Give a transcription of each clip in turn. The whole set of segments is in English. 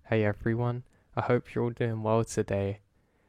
Hey everyone, I hope you're all doing well today.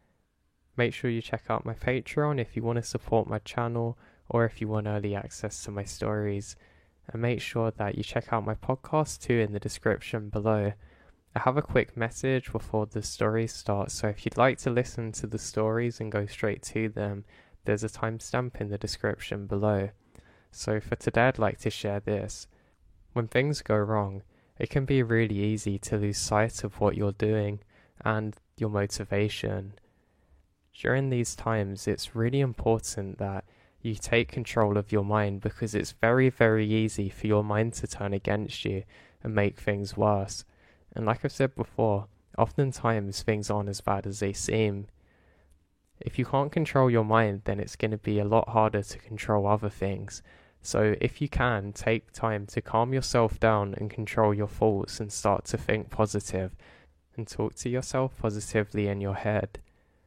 Make sure you check out my Patreon if you want to support my channel or if you want early access to my stories. And make sure that you check out my podcast too in the description below. I have a quick message before the stories start, so if you'd like to listen to the stories and go straight to them, there's a timestamp in the description below. So for today I'd like to share this. When things go wrong, it can be really easy to lose sight of what you're doing and your motivation. During these times, it's really important that you take control of your mind because it's very, very easy for your mind to turn against you and make things worse. And like I've said before, oftentimes things aren't as bad as they seem. If you can't control your mind, then it's going to be a lot harder to control other things. So if you can, take time to calm yourself down and control your thoughts and start to think positive and talk to yourself positively in your head.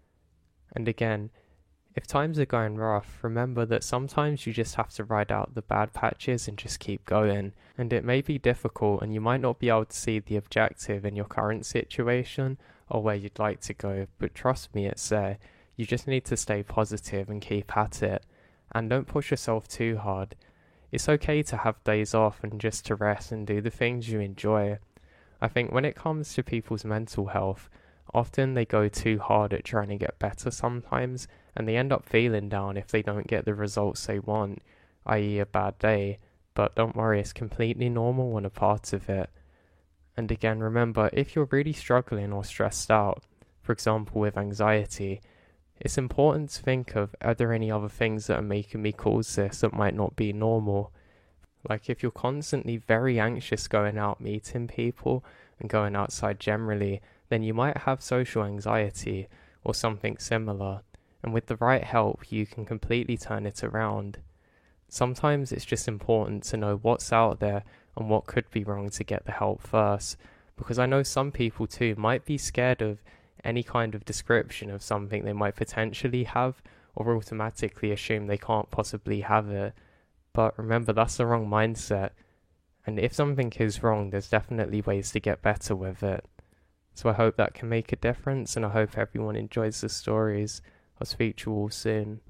And again, if times are going rough, remember that sometimes you just have to ride out the bad patches and just keep going. And it may be difficult and you might not be able to see the objective in your current situation or where you'd like to go, but trust me, it's there. You just need to stay positive and keep at it. And don't push yourself too hard. It's okay to have days off and just to rest and do the things you enjoy. I think when it comes to people's mental health, often they go too hard at trying to get better sometimes, and they end up feeling down if they don't get the results they want, i.e. a bad day. But don't worry, it's completely normal and a part of it. And again, remember, if you're really struggling or stressed out, for example with anxiety, it's important to think of, are there any other things that are making me cause this that might not be normal? Like if you're constantly very anxious going out meeting people and going outside generally, then you might have social anxiety or something similar. And with the right help, you can completely turn it around. Sometimes it's just important to know what's out there and what could be wrong to get the help first. Because I know some people too might be scared of any kind of description of something they might potentially have or automatically assume they can't possibly have it. But remember, that's the wrong mindset. And if something is wrong, there's definitely ways to get better with it. So I hope that can make a difference, and I hope everyone enjoys the stories. I'll speak to you all soon.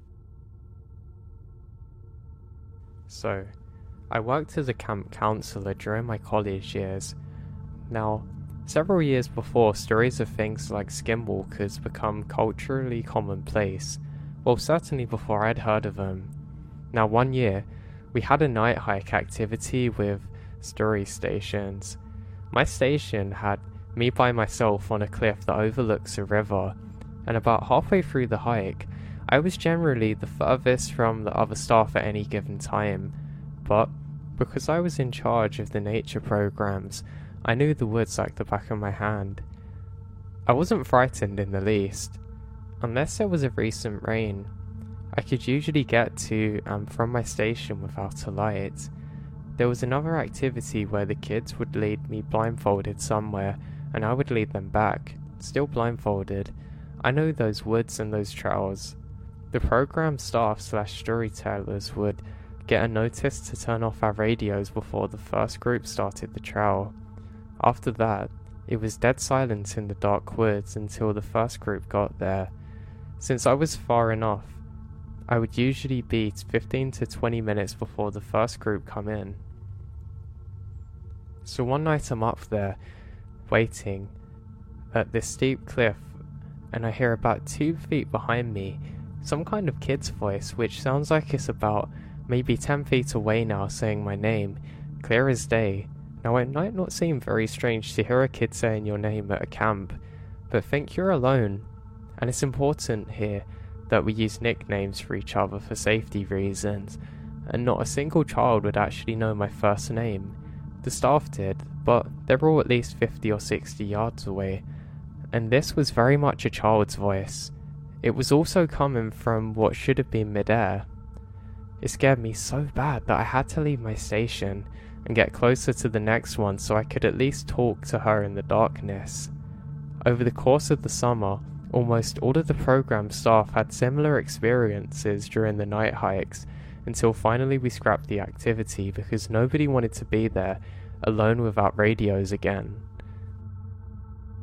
So, I worked as a camp counsellor during my college years. Now, several years before, stories of things like skinwalkers become culturally commonplace. Well, certainly before I'd heard of them. Now, one year, we had a night hike activity with story stations. My station had me by myself on a cliff that overlooks a river, and about halfway through the hike, I was generally the furthest from the other staff at any given time. But because I was in charge of the nature programs, I knew the woods like the back of my hand. I wasn't frightened in the least. Unless there was a recent rain, I could usually get to and from my station without a light. There was another activity where the kids would lead me blindfolded somewhere, and I would lead them back, still blindfolded. I know those woods and those trails. The program staff / storytellers would get a notice to turn off our radios before the first group started the trail. After that, it was dead silence in the dark woods until the first group got there. Since I was far enough, I would usually be 15 to 20 minutes before the first group come in. So one night I'm up there, waiting, at this steep cliff, and I hear about 2 feet behind me, some kind of kid's voice, which sounds like it's about maybe 10 feet away now, saying my name, clear as day. Now, it might not seem very strange to hear a kid saying your name at a camp, but think you're alone. And it's important here that we use nicknames for each other for safety reasons, and not a single child would actually know my first name. The staff did, but they were all at least 50 or 60 yards away, and this was very much a child's voice. It was also coming from what should have been mid-air. It scared me so bad that I had to leave my station and get closer to the next one so I could at least talk to her in the darkness. Over the course of the summer, almost all of the program staff had similar experiences during the night hikes, until finally we scrapped the activity because nobody wanted to be there alone without radios again.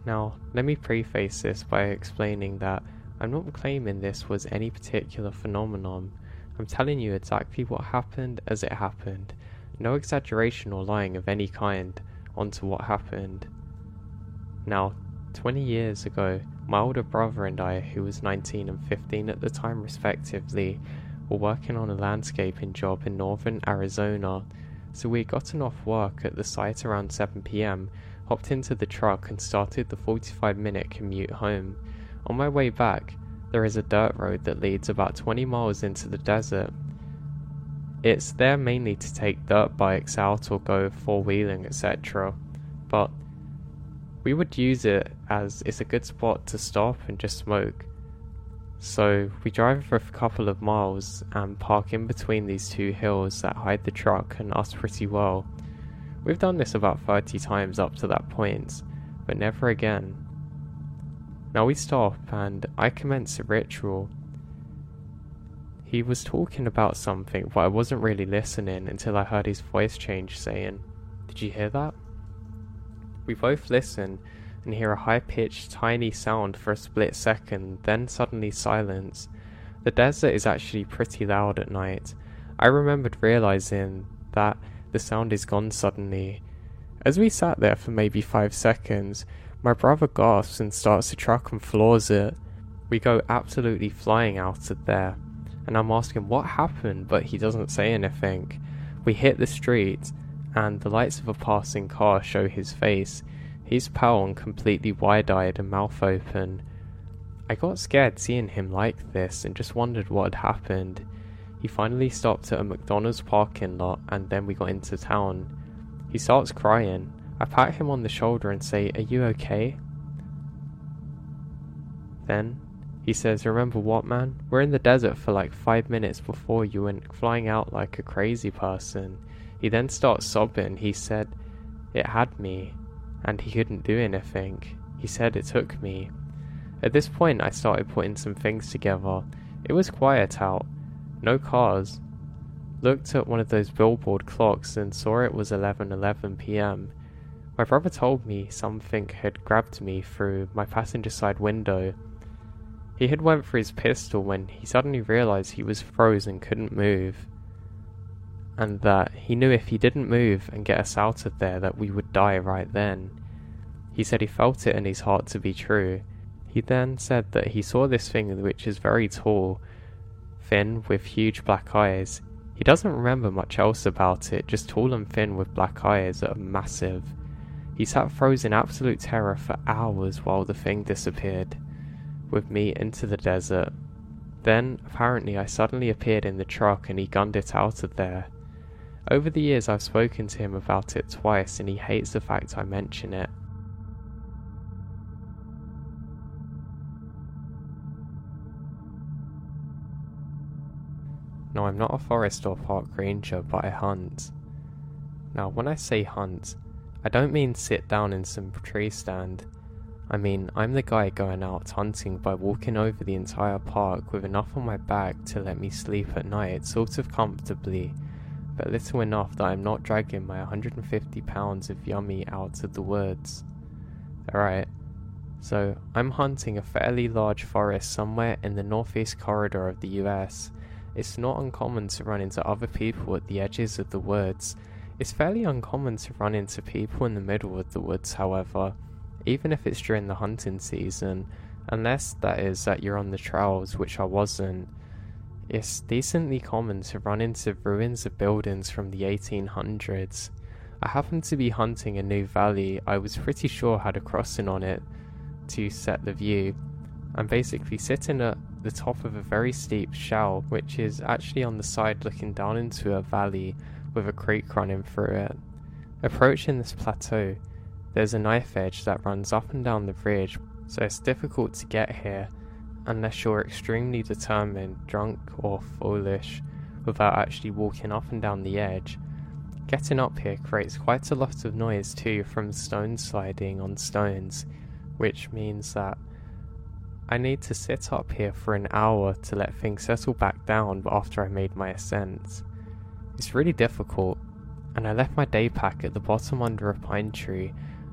Now, let me preface this by explaining that I'm not claiming this was any particular phenomenon. I'm telling you exactly what happened as it happened. No exaggeration or lying of any kind onto what happened. Now, 20 years ago, my older brother and I, who was 19 and 15 at the time respectively, were working on a landscaping job in northern Arizona. So we had gotten off work at the site around 7 PM, hopped into the truck and started the 45-minute commute home. On my way back, there is a dirt road that leads about 20 miles into the desert. It's there mainly to take dirt bikes out or go four-wheeling, etc. But we would use it as it's a good spot to stop and just smoke. So we drive for a couple of miles and park in between these two hills that hide the truck and us pretty well. We've done this about 30 times up to that point, but never again. Now we stop and I commence a ritual. He was talking about something, but I wasn't really listening until I heard his voice change saying, "Did you hear that?" We both listen and hear a high-pitched, tiny sound for a split second, then suddenly silence. The desert is actually pretty loud at night. I remembered realizing that the sound is gone suddenly. As we sat there for maybe 5 seconds, my brother gasps and starts the truck and floors it. We go absolutely flying out of there, and I'm asking what happened, but he doesn't say anything. We hit the street, and the lights of a passing car show his face. He's pale and completely wide-eyed and mouth open. I got scared seeing him like this and just wondered what had happened. He finally stopped at a McDonald's parking lot and then we got into town. He starts crying. I pat him on the shoulder and say, "Are you okay?" Then he says, "Remember what, man? We're in the desert for like 5 minutes before you went flying out like a crazy person." He then starts sobbing. He said, "It had me, and he couldn't do anything. He said it took me." At this point I started putting some things together. It was quiet out, no cars. Looked at one of those billboard clocks and saw it was 11:11 PM. My brother told me something had grabbed me through my passenger side window. He had went for his pistol when he suddenly realized he was frozen and couldn't move, and that he knew if he didn't move and get us out of there that we would die right then. He said he felt it in his heart to be true. He then said that he saw this thing which is very tall, thin with huge black eyes. He doesn't remember much else about it, just tall and thin with black eyes that are massive. He sat frozen in absolute terror for hours while the thing disappeared with me into the desert. Then, apparently, I suddenly appeared in the truck and he gunned it out of there. Over the years I've spoken to him about it twice and he hates the fact I mention it. Now, I'm not a forest or park ranger, but I hunt. Now, when I say hunt, I don't mean sit down in some tree stand. I mean, I'm the guy going out hunting by walking over the entire park with enough on my back to let me sleep at night, sort of comfortably, but little enough that I'm not dragging my 150 pounds of yummy out of the woods. Alright, so I'm hunting a fairly large forest somewhere in the northeast corridor of the US. It's not uncommon to run into other people at the edges of the woods. It's fairly uncommon to run into people in the middle of the woods, however, even if it's during the hunting season, unless that is that you're on the trails, which I wasn't. It's decently common to run into ruins of buildings from the 1800s. I happened to be hunting a new valley I was pretty sure had a crossing on it to set the view. I'm basically sitting at the top of a very steep shell, which is actually on the side looking down into a valley with a creek running through it. Approaching this plateau, there's a knife edge that runs up and down the ridge, so it's difficult to get here unless you're extremely determined, drunk or foolish, without actually walking up and down the edge. Getting up here creates quite a lot of noise too from stone sliding on stones, which means that I need to sit up here for an hour to let things settle back down after I made my ascent. It's really difficult, and I left my day pack at the bottom under a pine tree,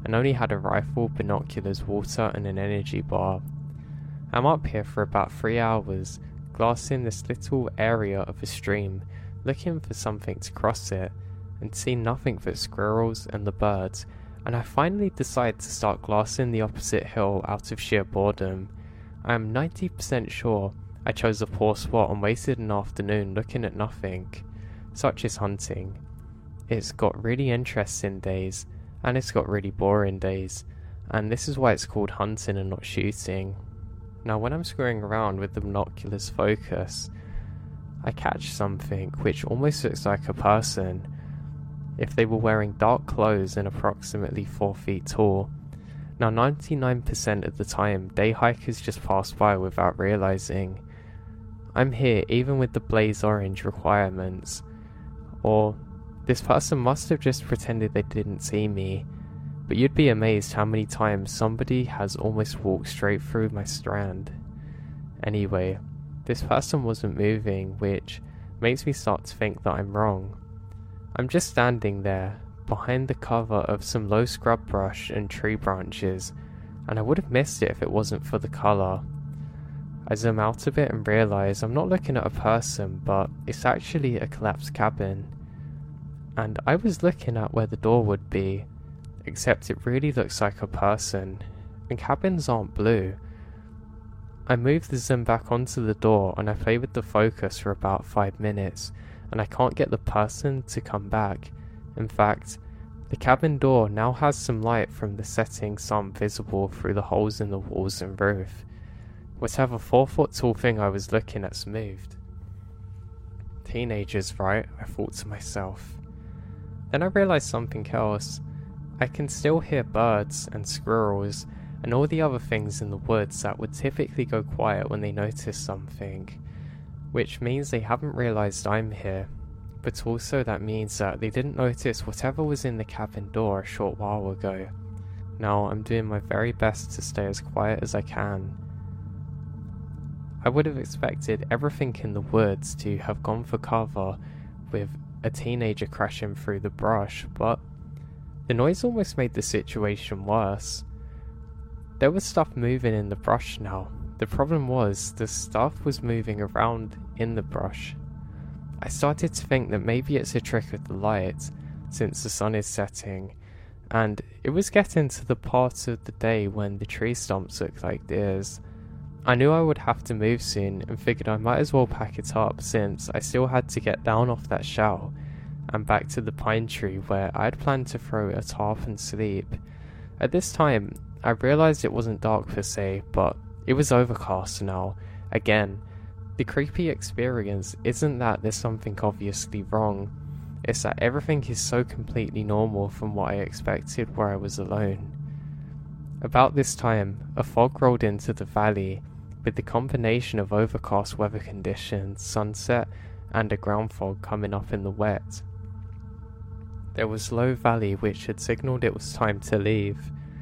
and only had a rifle, binoculars, water and an energy bar. I'm up here for about 3 hours, glassing this little area of a stream, looking for something to cross it, and see nothing but squirrels and the birds, and I finally decide to start glassing the opposite hill out of sheer boredom. I am 90% sure I chose a poor spot and wasted an afternoon looking at nothing. Such is hunting. It's got really interesting days, and it's got really boring days, and this is why it's called hunting and not shooting. Now when I'm screwing around with the binoculars focus, I catch something which almost looks like a person, if they were wearing dark clothes and approximately 4 feet tall. Now 99% of the time, day hikers just pass by without realizing. I'm here even with the blaze orange requirements, or this person must have just pretended they didn't see me, but you'd be amazed how many times somebody has almost walked straight through my strand. Anyway, this person wasn't moving, which makes me start to think that I'm wrong. I'm just standing there, behind the cover of some low scrub brush and tree branches, and I would have missed it if it wasn't for the colour. I zoom out a bit and realise I'm not looking at a person, but it's actually a collapsed cabin. And I was looking at where the door would be, except it really looks like a person, and cabins aren't blue. I move the zoom back onto the door and I play with the focus for about 5 minutes, and I can't get the person to come back. In fact, the cabin door now has some light from the setting sun visible through the holes in the walls and roof. Whatever 4-foot tall thing I was looking at's moved. Teenagers, right? I thought to myself. Then I realised something else. I can still hear birds and squirrels and all the other things in the woods that would typically go quiet when they notice something, which means they haven't realised I'm here, but also that means that they didn't notice whatever was in the cabin door a short while ago. Now I'm doing my very best to stay as quiet as I can. I would have expected everything in the woods to have gone for cover with a teenager crashing through the brush, but the noise almost made the situation worse. There was stuff moving in the brush now. The problem was the stuff was moving around in the brush. I started to think that maybe it's a trick of the light, since the sun is setting, and it was getting to the part of the day when the tree stumps look like this. I knew I would have to move soon and figured I might as well pack it up since I still had to get down off that shell and back to the pine tree where I had planned to throw a tarp and sleep. At this time, I realised it wasn't dark per se, but it was overcast now. Again, the creepy experience isn't that there's something obviously wrong, it's that everything is so completely normal from what I expected where I was alone. About this time, a fog rolled into the valley, with the combination of overcast weather conditions, sunset, and a ground fog coming up in the wet. There was low valley which had signalled it was time to leave.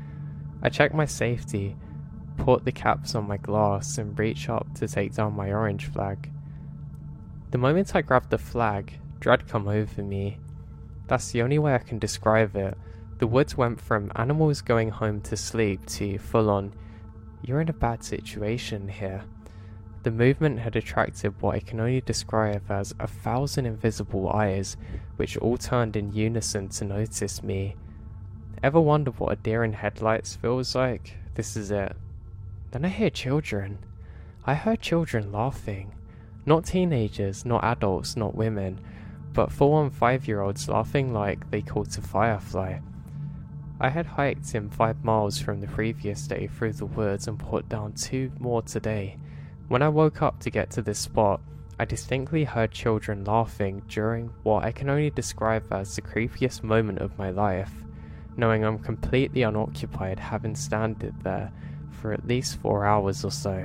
I checked my safety, put the caps on my glass, and reached up to take down my orange flag. The moment I grabbed the flag, dread come over me. That's the only way I can describe it. The woods went from animals going home to sleep to full-on, you're in a bad situation here. The movement had attracted what I can only describe as 1,000 invisible eyes, which all turned in unison to notice me. Ever wonder what a deer in headlights feels like? This is it. Then I hear children. I heard children laughing. Not teenagers, not adults, not women, but full-on 5-year-olds laughing like they caught a firefly. I had hiked in 5 miles from the previous day through the woods and put down 2 more today. When I woke up to get to this spot, I distinctly heard children laughing during what I can only describe as the creepiest moment of my life, knowing I'm completely unoccupied having standed there for at least 4 hours or so.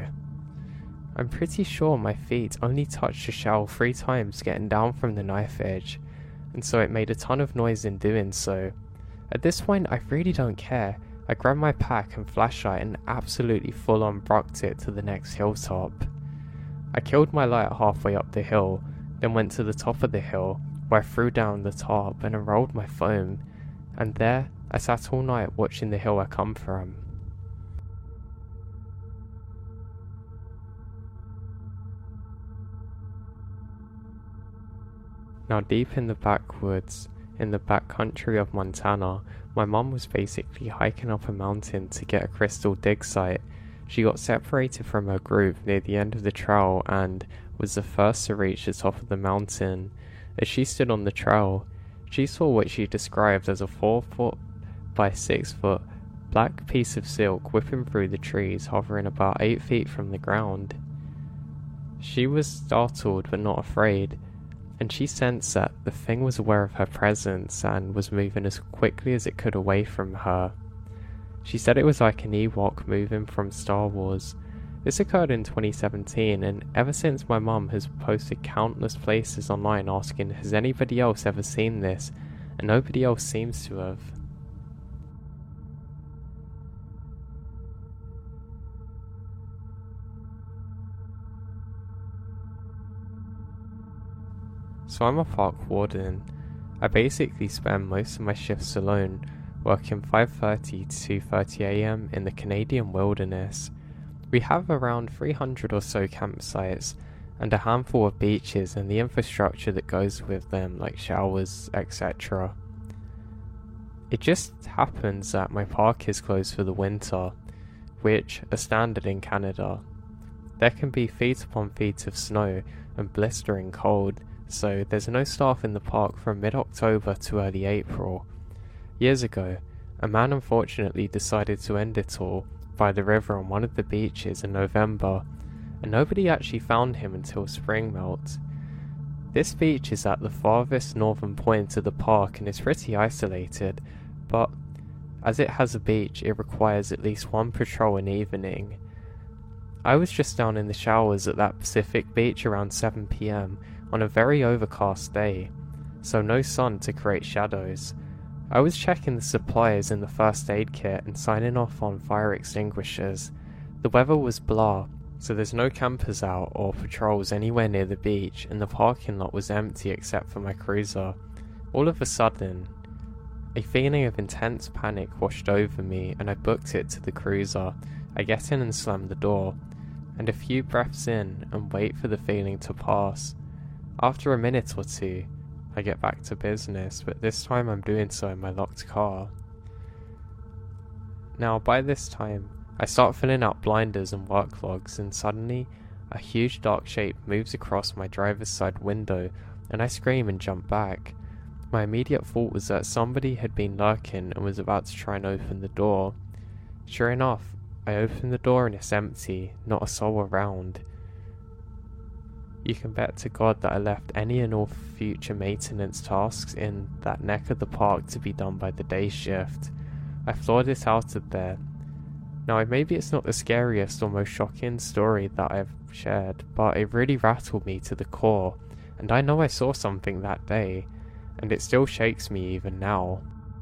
I'm pretty sure my feet only touched the shell 3 times getting down from the knife edge, and so it made a ton of noise in doing so. At this point, I really don't care. I grabbed my pack and flashlight and absolutely full-on brocked it to the next hilltop. I killed my light halfway up the hill, then went to the top of the hill, where I threw down the tarp and unrolled my foam, and there, I sat all night watching the hill I come from. Now deep in the backwoods, in the back country of Montana, my mum was basically hiking up a mountain to get a crystal dig site. She got separated from her group near the end of the trail and was the first to reach the top of the mountain. As she stood on the trail, she saw what she described as a 4-foot by 6-foot black piece of silk whipping through the trees, hovering about 8 feet from the ground. She was startled but not afraid, and she sensed that the thing was aware of her presence and was moving as quickly as it could away from her. She said it was like an Ewok moving from Star Wars. This occurred in 2017, and ever since my mum has posted countless places online asking has anybody else ever seen this, and nobody else seems to have. So I'm a park warden. I basically spend most of my shifts alone, working 5:30 to 2:30 AM in the Canadian wilderness. We have around 300 or so campsites and a handful of beaches and the infrastructure that goes with them, like showers, etc. It just happens that my park is closed for the winter, which are standard in Canada. There can be feet upon feet of snow and blistering cold, so there's no staff in the park from mid-October to early April. Years ago, a man unfortunately decided to end it all by the river on one of the beaches in November, and nobody actually found him until spring melt. This beach is at the farthest northern point of the park and is pretty isolated, but as it has a beach, it requires at least one patrol an evening. I was just down in the showers at that Pacific beach around 7 PM on a very overcast day, so no sun to create shadows. I was checking the supplies in the first aid kit and signing off on fire extinguishers. The weather was blah, so there's no campers out or patrols anywhere near the beach, and the parking lot was empty except for my cruiser. All of a sudden, a feeling of intense panic washed over me, and I booked it to the cruiser. I get in and slam the door, and a few breaths in and wait for the feeling to pass. After a minute or two, I get back to business, but this time I'm doing so in my locked car. Now, by this time, I start filling out blinders and work logs, and suddenly, a huge dark shape moves across my driver's side window, and I scream and jump back. My immediate thought was that somebody had been lurking and was about to try and open the door. Sure enough, I open the door and it's empty, not a soul around. You can bet to God that I left any and all future maintenance tasks in that neck of the park to be done by the day shift. I floored it out of there. Now, maybe it's not the scariest or most shocking story that I've shared, but it really rattled me to the core, and I know I saw something that day, and it still shakes me even now.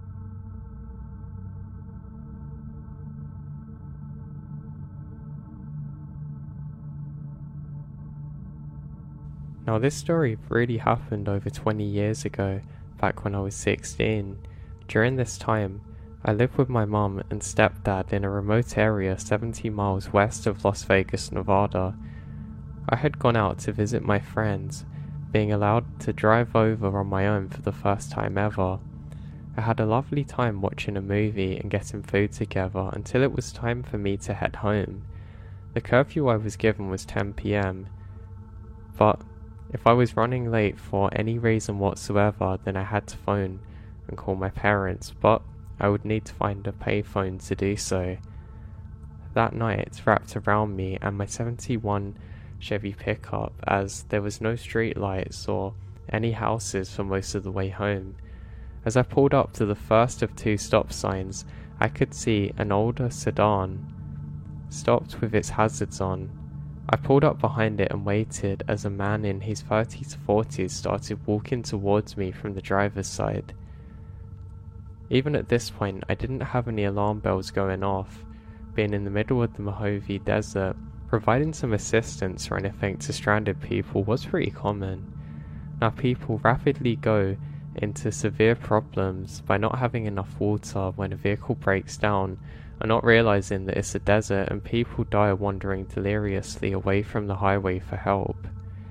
Now, this story really happened over 20 years ago, back when I was 16. During this time, I lived with my mum and stepdad in a remote area 70 miles west of Las Vegas, Nevada. I had gone out to visit my friends, being allowed to drive over on my own for the first time ever. I had a lovely time watching a movie and getting food together until it was time for me to head home. The curfew I was given was 10 PM, but if I was running late for any reason whatsoever, then I had to phone and call my parents, but I would need to find a payphone to do so. That night, wrapped around me and my 71 Chevy pickup, as there was no street lights or any houses for most of the way home. As I pulled up to the first of two stop signs, I could see an older sedan stopped with its hazards on. I pulled up behind it and waited as a man in his 30s to 40s started walking towards me from the driver's side. Even at this point, I didn't have any alarm bells going off. Being in the middle of the Mojave Desert, providing some assistance or anything to stranded people was pretty common. Now, people rapidly go into severe problems by not having enough water when a vehicle breaks down and not realizing that it's a desert and people die wandering deliriously away from the highway for help.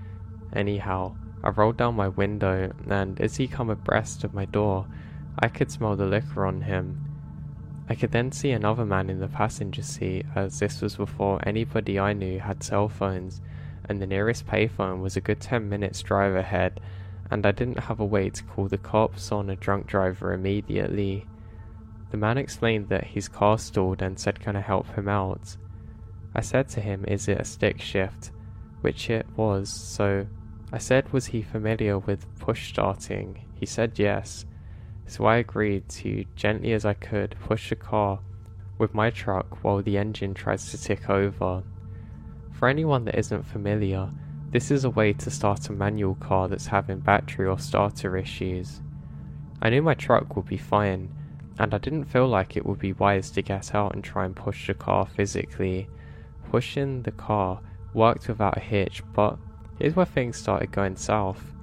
Anyhow, I rolled down my window, and as he come abreast of my door, I could smell the liquor on him. I could then see another man in the passenger seat, as this was before anybody I knew had cell phones, and the nearest payphone was a good 10 minutes drive ahead, and I didn't have a way to call the cops on a drunk driver immediately. The man explained that his car stalled and said can I help him out. I said to him, is it a stick shift? Which it was, so I said was he familiar with push starting? He said yes, so I agreed to, gently as I could, push the car with my truck while the engine tries to tick over. For anyone that isn't familiar, this is a way to start a manual car that's having battery or starter issues. I knew my truck would be fine, and I didn't feel like it would be wise to get out and try and push the car physically. Pushing the car worked without a hitch, but here's where things started going south.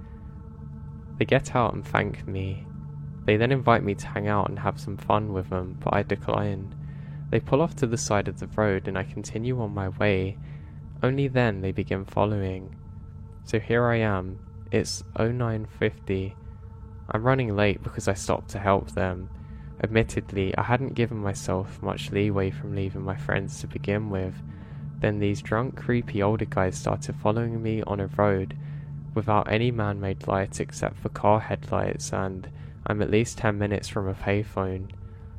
They get out and thank me. They then invite me to hang out and have some fun with them, but I decline. They pull off to the side of the road and I continue on my way. Only then they begin following. So here I am. It's 09:50. I'm running late because I stopped to help them. Admittedly, I hadn't given myself much leeway from leaving my friends to begin with. Then these drunk, creepy older guys started following me on a road without any man-made lights except for car headlights, and I'm at least 10 minutes from a payphone.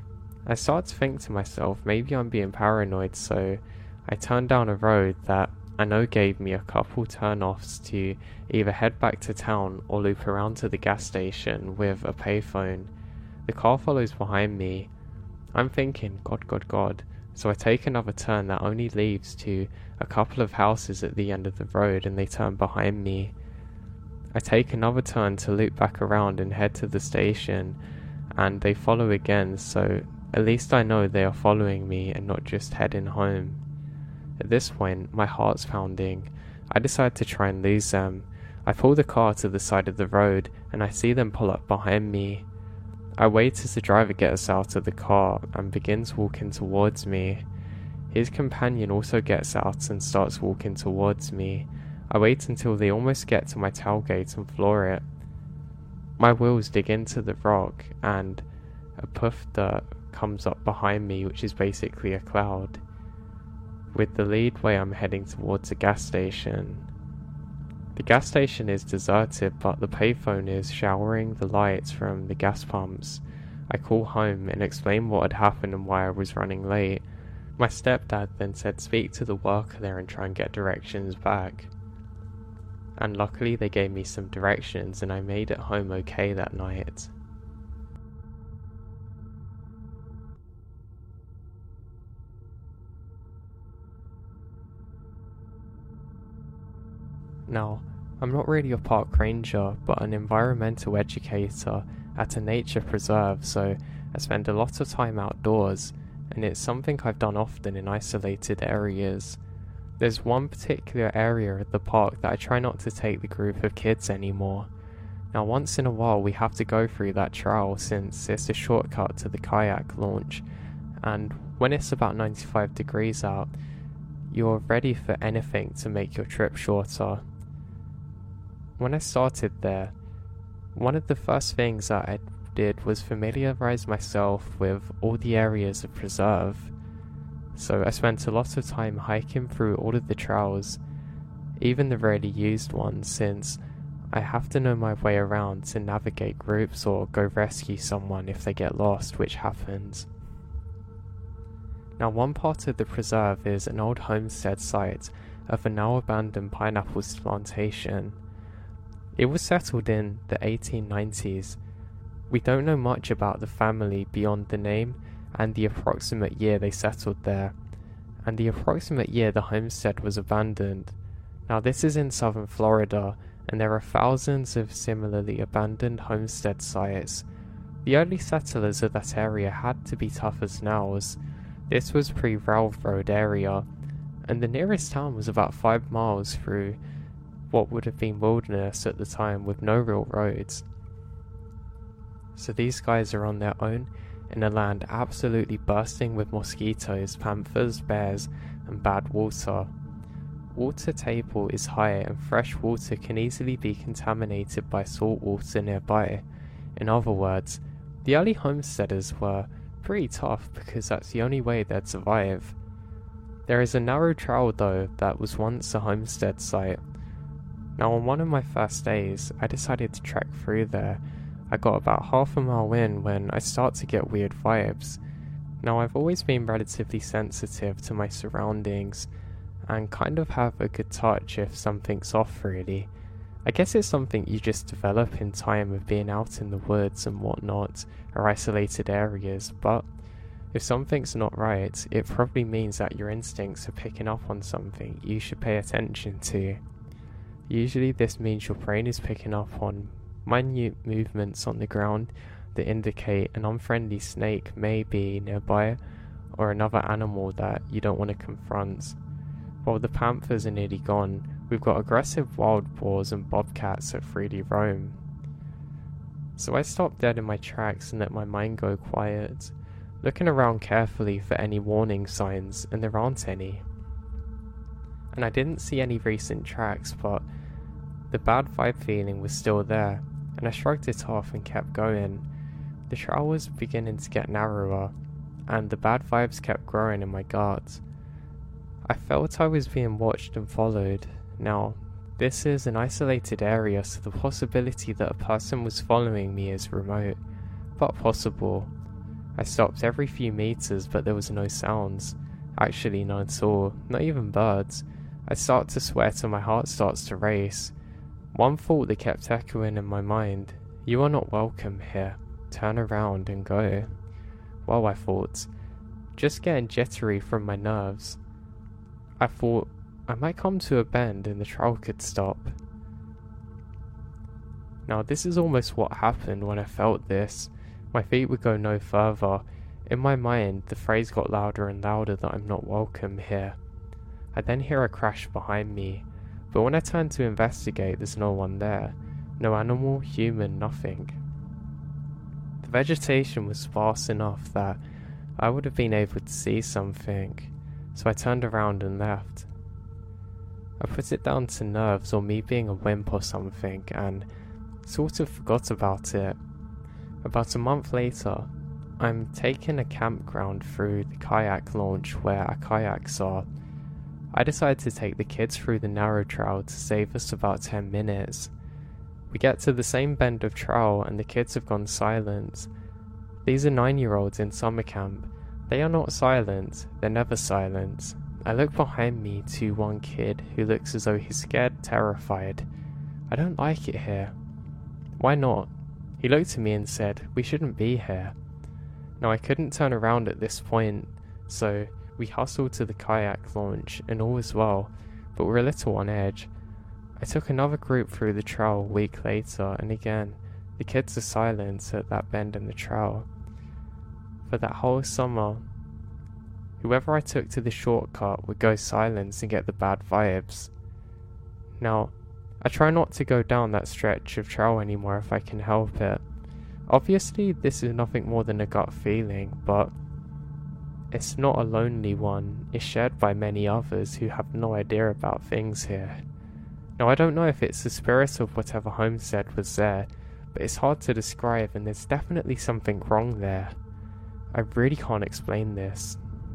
I started to think to myself, maybe I'm being paranoid, so I turned down a road that I know gave me a couple turn-offs to either head back to town or loop around to the gas station with a payphone. The car follows behind me. I'm thinking, God. So I take another turn that only leads to a couple of houses at the end of the road and they turn behind me. I take another turn to loop back around and head to the station and they follow again, so at least I know they are following me and not just heading home. At this point, my heart's pounding. I decide to try and lose them. I pull the car to the side of the road and I see them pull up behind me. I wait as the driver gets out of the car and begins walking towards me. His companion also gets out and starts walking towards me. I wait until they almost get to my tailgate and floor it. My wheels dig into the rock and a puff dirt comes up behind me, which is basically a cloud. With the lead way, I'm heading towards a gas station. The gas station is deserted, but the payphone is showering the lights from the gas pumps. I call home and explain what had happened and why I was running late. My stepdad then said speak to the worker there and try and get directions back. And luckily they gave me some directions and I made it home okay that night. Now, I'm not really a park ranger, but an environmental educator at a nature preserve, so I spend a lot of time outdoors, and it's something I've done often in isolated areas. There's one particular area at the park that I try not to take the group of kids anymore. Now, once in a while we have to go through that trail since it's a shortcut to the kayak launch, and when it's about 95 degrees out, you're ready for anything to make your trip shorter. When I started there, one of the first things that I did was familiarize myself with all the areas of preserve. So I spent a lot of time hiking through all of the trails, even the rarely used ones, since I have to know my way around to navigate groups or go rescue someone if they get lost, which happens. Now, one part of the preserve is an old homestead site of a now abandoned pineapple plantation. It was settled in the 1890s. We don't know much about the family beyond the name and the approximate year they settled there, and the approximate year the homestead was abandoned. Now, this is in southern Florida, and there are thousands of similarly abandoned homestead sites. The early settlers of that area had to be tough as nails. This was pre-railroad area, and the nearest town was about 5 miles through what would have been wilderness at the time with no real roads. So these guys are on their own in a land absolutely bursting with mosquitoes, panthers, bears, and bad water. Water table is high and fresh water can easily be contaminated by salt water nearby. In other words, the early homesteaders were pretty tough because that's the only way they'd survive. There is a narrow trail though that was once a homestead site. Now on one of my first days, I decided to trek through there. I got about half a mile in when I start to get weird vibes. Now I've always been relatively sensitive to my surroundings and kind of have a good touch if something's off really. I guess it's something you just develop in time of being out in the woods and whatnot, or isolated areas, but if something's not right, it probably means that your instincts are picking up on something you should pay attention to. Usually this means your brain is picking up on minute movements on the ground that indicate an unfriendly snake may be nearby or another animal that you don't want to confront. While the panthers are nearly gone, we've got aggressive wild boars and bobcats that freely roam. So I stopped dead in my tracks and let my mind go quiet, looking around carefully for any warning signs, and there aren't any. And I didn't see any recent tracks, but the bad vibe feeling was still there, and I shrugged it off and kept going. The trail was beginning to get narrower, and the bad vibes kept growing in my gut. I felt I was being watched and followed. Now, this is an isolated area, so the possibility that a person was following me is remote, but possible. I stopped every few meters, but there was no sounds. Actually, none at all, not even birds. I start to sweat and my heart starts to race. One thought that kept echoing in my mind: you are not welcome here. Turn around and go. Well, I thought, just getting jittery from my nerves. I thought I might come to a bend and the trail could stop. Now this is almost what happened when I felt this. My feet would go no further. In my mind, the phrase got louder and louder that I'm not welcome here. I then hear a crash behind me, but when I turn to investigate, there's no one there. No animal, human, nothing. The vegetation was sparse enough that I would have been able to see something, so I turned around and left. I put it down to nerves or me being a wimp or something and sort of forgot about it. About a month later, I'm taking a campground through the kayak launch where our kayaks are. I decided to take the kids through the narrow trail to save us about 10 minutes. We get to the same bend of trail and the kids have gone silent. These are 9-year-olds in summer camp. They are not silent, they're never silent. I look behind me to one kid who looks as though he's scared, terrified. I don't like it here. Why not? He looked at me and said, we shouldn't be here. Now I couldn't turn around at this point, so we hustled to the kayak launch and all was well, but we're a little on edge. I took another group through the trail a week later, and again, the kids are silent at that bend in the trail. For that whole summer, whoever I took to the shortcut would go silent and get the bad vibes. Now, I try not to go down that stretch of trail anymore if I can help it. Obviously, this is nothing more than a gut feeling, but it's not a lonely one. It's shared by many others who have no idea about things here. Now, I don't know if it's the spirit of whatever homestead was there, but it's hard to describe and there's definitely something wrong there. I really can't explain this.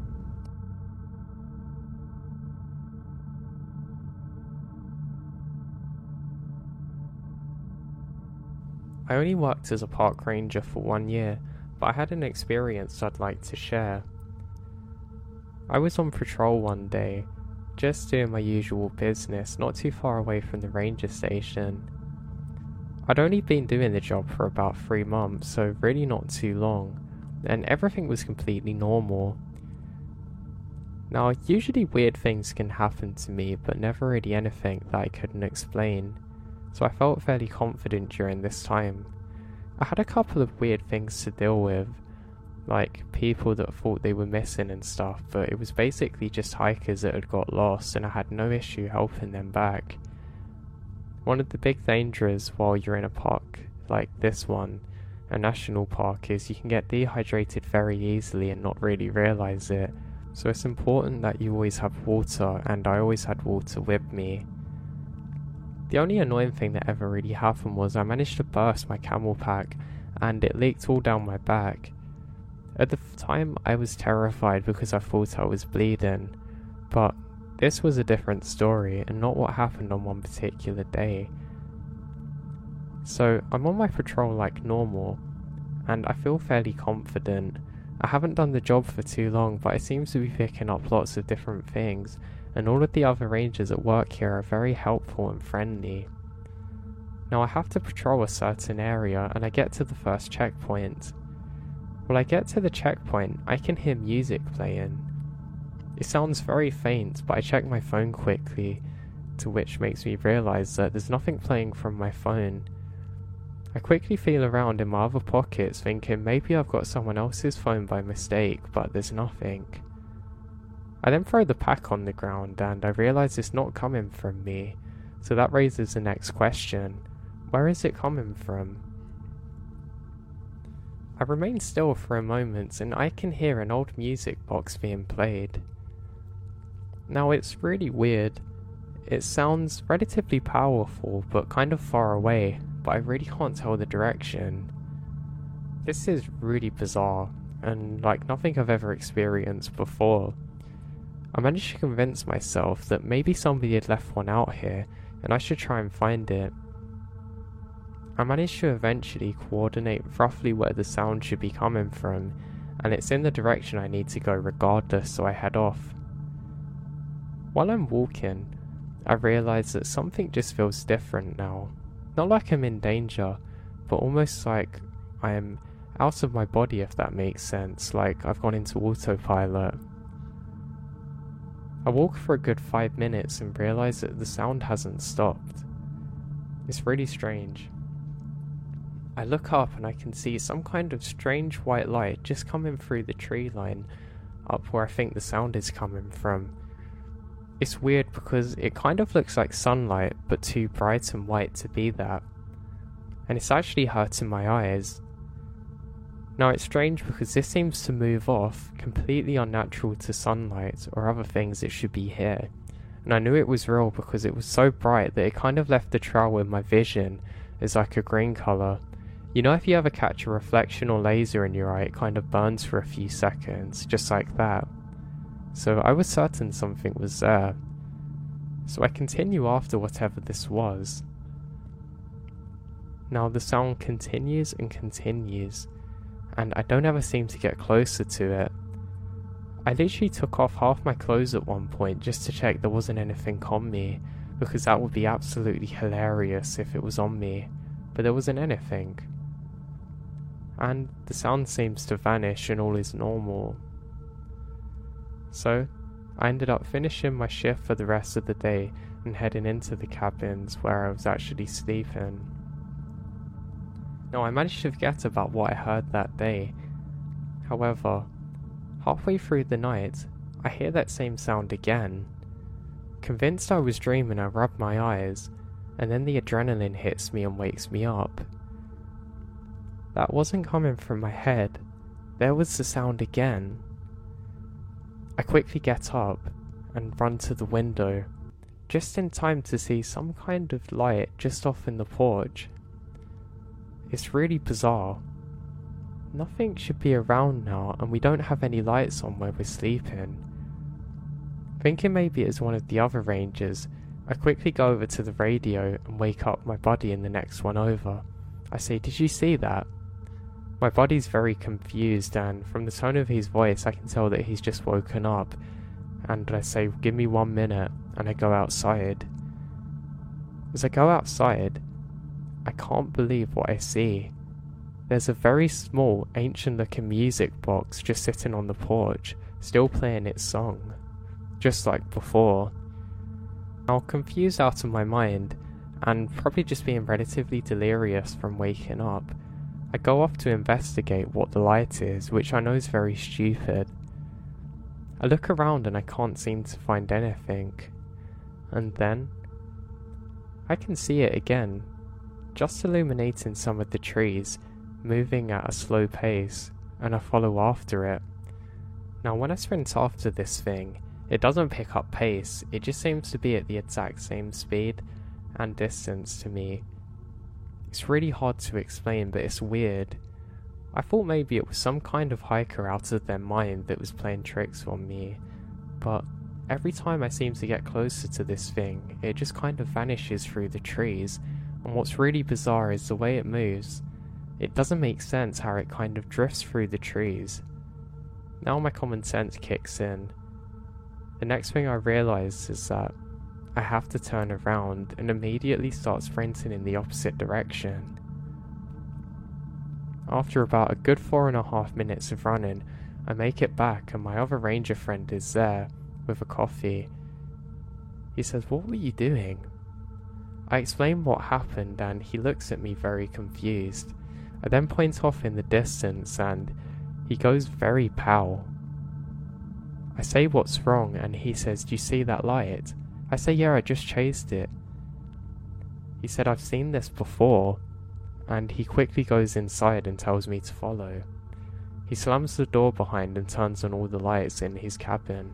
I only worked as a park ranger for 1 year, but I had an experience I'd like to share. I was on patrol one day, just doing my usual business, not too far away from the ranger station. I'd only been doing the job for about 3 months, so really not too long, and everything was completely normal. Now, usually weird things can happen to me, but never really anything that I couldn't explain. So I felt fairly confident during this time. I had a couple of weird things to deal with, like people that thought they were missing and stuff, but it was basically just hikers that had got lost and I had no issue helping them back. One of the big dangers while you're in a park like this one a national park is you can get dehydrated very easily and not really realise it. So it's important that you always have water, and I always had water with me. The only annoying thing that ever really happened was I managed to burst my camel pack and it leaked all down my back. At the time I was terrified because I thought I was bleeding, but this was a different story and not what happened on one particular day. So I'm on my patrol like normal, and I feel fairly confident. I haven't done the job for too long, but I seem to be picking up lots of different things, and all of the other rangers at work here are very helpful and friendly. Now I have to patrol a certain area, and I get to the first checkpoint. When I get to the checkpoint, I can hear music playing. It sounds very faint, but I check my phone quickly, to which makes me realise that there's nothing playing from my phone. I quickly feel around in my other pockets thinking maybe I've got someone else's phone by mistake, but there's nothing. I then throw the pack on the ground and I realise it's not coming from me, so that raises the next question: where is it coming from? I remain still for a moment and I can hear an old music box being played. Now it's really weird. It sounds relatively powerful but kind of far away, but I really can't tell the direction. This is really bizarre and like nothing I've ever experienced before. I managed to convince myself that maybe somebody had left one out here and I should try and find it. I managed to eventually coordinate roughly where the sound should be coming from, and it's in the direction I need to go regardless, so I head off. While I'm walking, I realise that something just feels different now. Not like I'm in danger, but almost like I am out of my body, if that makes sense, like I've gone into autopilot. I walk for a good 5 minutes and realise that the sound hasn't stopped. It's really strange. I look up and I can see some kind of strange white light just coming through the tree line up where I think the sound is coming from. It's weird because it kind of looks like sunlight but too bright and white to be that, and it's actually hurting my eyes. Now it's strange because this seems to move off, completely unnatural to sunlight or other things that should be here, and I knew it was real because it was so bright that it kind of left the trail in my vision as like a green colour. You know, if you ever catch a reflection or laser in your eye, it kind of burns for a few seconds, just like that. So I was certain something was there. So I continue after whatever this was. Now the sound continues and continues, and I don't ever seem to get closer to it. I literally took off half my clothes at one point just to check there wasn't anything on me, because that would be absolutely hilarious if it was on me, but there wasn't anything. And the sound seems to vanish and all is normal. So, I ended up finishing my shift for the rest of the day and heading into the cabins where I was actually sleeping. Now I managed to forget about what I heard that day. However, halfway through the night, I hear that same sound again. Convinced I was dreaming, I rub my eyes, and then the adrenaline hits me and wakes me up. That wasn't coming from my head. There was the sound again. I quickly get up and run to the window, just in time to see some kind of light just off in the porch. It's really bizarre. Nothing should be around now, and we don't have any lights on where we're sleeping. Thinking maybe it's one of the other rangers, I quickly go over to the radio and wake up my buddy in the next one over. I say, "Did you see that?" My buddy's very confused, and from the tone of his voice I can tell that he's just woken up, and I say, "Give me 1 minute," and I go outside. As I go outside, I can't believe what I see. There's a very small, ancient looking music box just sitting on the porch, still playing its song, just like before. Now, confused out of my mind, and probably just being relatively delirious from waking up, I go off to investigate what the light is, which I know is very stupid. I look around and I can't seem to find anything. And then, I can see it again, just illuminating some of the trees, moving at a slow pace, and I follow after it. Now when I sprint after this thing, it doesn't pick up pace, it just seems to be at the exact same speed and distance to me. It's really hard to explain, but it's weird. I thought maybe it was some kind of hiker out of their mind that was playing tricks on me, but every time I seem to get closer to this thing, it just kind of vanishes through the trees, and what's really bizarre is the way it moves. It doesn't make sense how it kind of drifts through the trees. Now my common sense kicks in. The next thing I realise is that I have to turn around and immediately start sprinting in the opposite direction. After about a good 4.5 minutes of running, I make it back and my other ranger friend is there with a coffee. He says, "What were you doing?" I explain what happened and he looks at me very confused. I then point off in the distance and he goes very pale. I say what's wrong and he says, "Do you see that light?" I say, "Yeah, I just chased it." He said, "I've seen this before," and he quickly goes inside and tells me to follow. He slams the door behind and turns on all the lights in his cabin.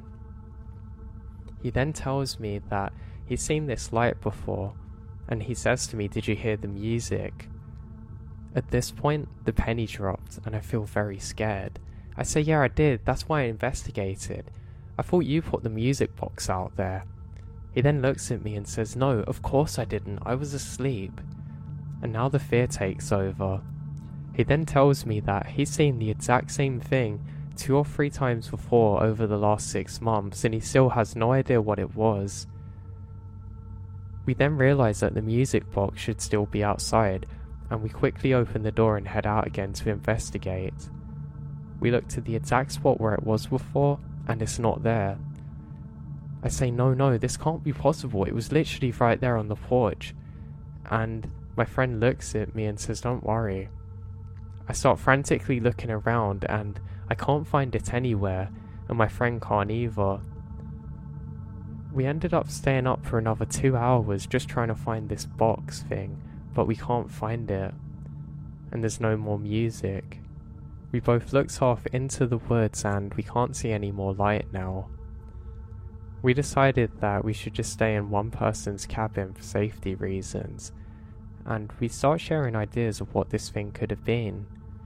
He then tells me that he's seen this light before, and he says to me, "Did you hear the music?" At this point, the penny dropped and I feel very scared. I say, "Yeah, I did, that's why I investigated. I thought you put the music box out there." He then looks at me and says, "No, of course I didn't, I was asleep." And now the fear takes over. He then tells me that he's seen the exact same thing 2 or 3 times before over the last 6 months and he still has no idea what it was. We then realise that the music box should still be outside, and we quickly open the door and head out again to investigate. We look to the exact spot where it was before and it's not there. I say, no, this can't be possible, it was literally right there on the porch." And my friend looks at me and says, "Don't worry." I start frantically looking around and I can't find it anywhere, and my friend can't either. We ended up staying up for another 2 hours just trying to find this box thing, but we can't find it, and there's no more music. We both looked off into the woods and we can't see any more light now. We decided that we should just stay in one person's cabin for safety reasons, and we start sharing ideas of what this thing could have been.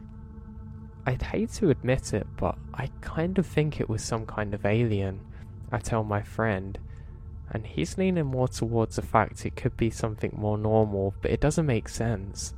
I'd hate to admit it, but I kind of think it was some kind of alien, I tell my friend, and he's leaning more towards the fact it could be something more normal, but it doesn't make sense.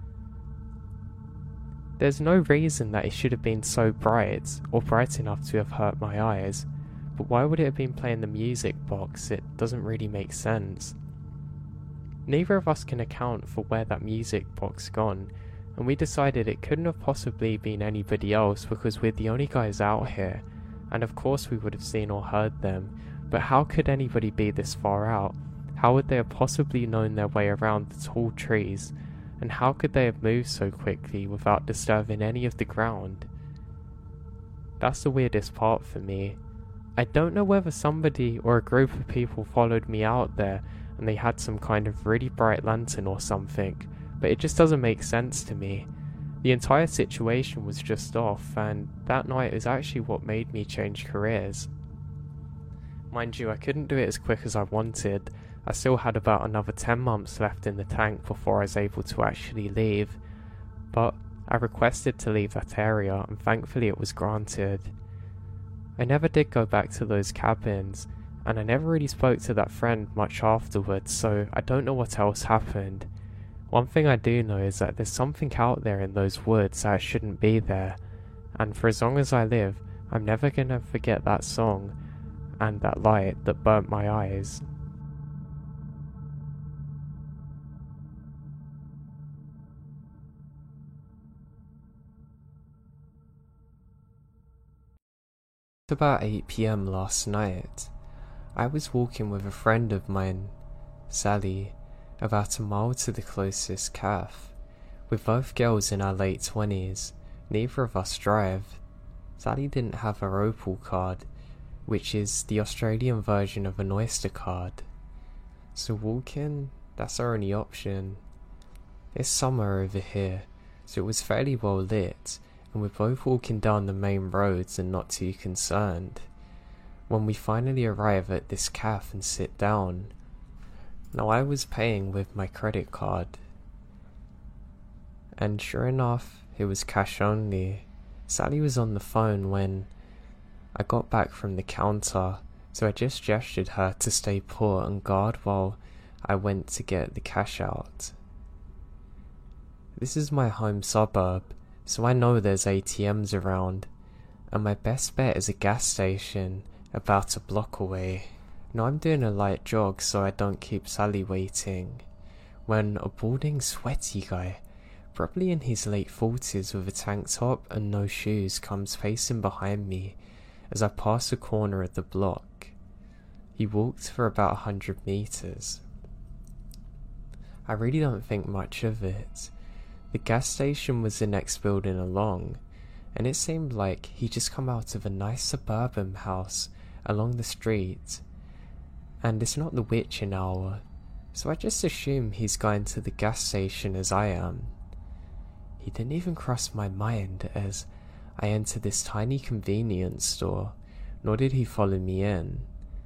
There's no reason that it should have been so bright, or bright enough to have hurt my eyes, but why would it have been playing the music box? It doesn't really make sense. Neither of us can account for where that music box gone, and we decided it couldn't have possibly been anybody else because we're the only guys out here, and of course we would have seen or heard them, but how could anybody be this far out? How would they have possibly known their way around the tall trees, and how could they have moved so quickly without disturbing any of the ground? That's the weirdest part for me. I don't know whether somebody or a group of people followed me out there and they had some kind of really bright lantern or something, but it just doesn't make sense to me. The entire situation was just off, and that night is actually what made me change careers. Mind you, I couldn't do it as quick as I wanted. I still had about another 10 months left in the tank before I was able to actually leave, but I requested to leave that area and thankfully it was granted. I never did go back to those cabins, and I never really spoke to that friend much afterwards, so I don't know what else happened. One thing I do know is that there's something out there in those woods that shouldn't be there, and for as long as I live, I'm never gonna forget that song and that light that burnt my eyes. It's about 8 PM last night. I was walking with a friend of mine, Sally, about a mile to the closest cafe. We're both girls in our late 20s. Neither of us drive. Sally didn't have her Opal card, which is the Australian version of an Oyster card. So walking, that's our only option. It's summer over here, so it was fairly well lit, and we're both walking down the main roads and not too concerned, when we finally arrive at this cafe and sit down. Now I was paying with my credit card, and sure enough, it was cash only. Sally was on the phone when I got back from the counter, so I just gestured her to stay put and guard while I went to get the cash out. This is my home suburb, so I know there's ATMs around, and my best bet is a gas station about a block away. Now I'm doing a light jog so I don't keep Sally waiting, when a balding sweaty guy, probably in his late 40s with a tank top and no shoes, comes pacing behind me as I pass the corner of the block. He walked for about 100 meters. I really don't think much of it. The gas station was the next building along, and it seemed like he'd just come out of a nice suburban house along the street, and it's not the witching hour, so I just assume he's going to the gas station as I am. He didn't even cross my mind as I entered this tiny convenience store, nor did he follow me in.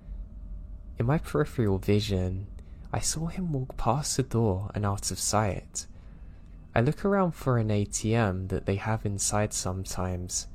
In my peripheral vision, I saw him walk past the door and out of sight. I look around for an ATM that they have inside sometimes.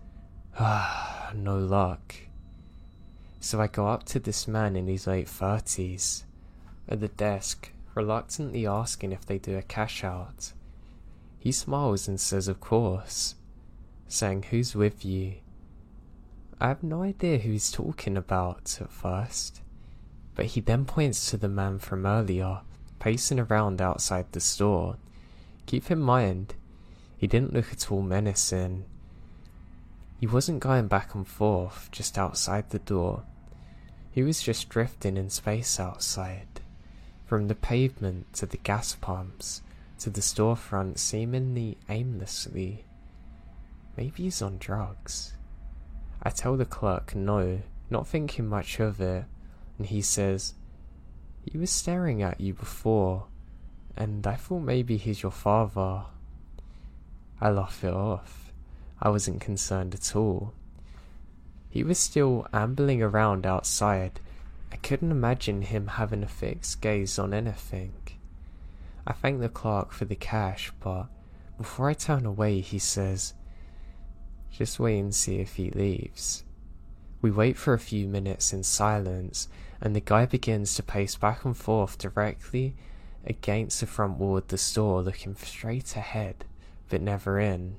No luck. So I go up to this man in his late 30s, at the desk, reluctantly asking if they do a cash out. He smiles and says of course, saying, "Who's with you?" I have no idea who he's talking about at first, but he then points to the man from earlier, pacing around outside the store. Keep in mind, he didn't look at all menacing. He wasn't going back and forth just outside the door. He was just drifting in space outside, from the pavement to the gas pumps to the storefront, seemingly aimlessly. Maybe he's on drugs. I tell the clerk no, not thinking much of it, and he says, "He was staring at you before, and I thought maybe he's your father." I laugh it off. I wasn't concerned at all. He was still ambling around outside. I couldn't imagine him having a fixed gaze on anything. I thank the clerk for the cash, but before I turn away he says, "Just wait and see if he leaves." We wait for a few minutes in silence, and the guy begins to pace back and forth directly against the front wall of the store, looking straight ahead, but never in.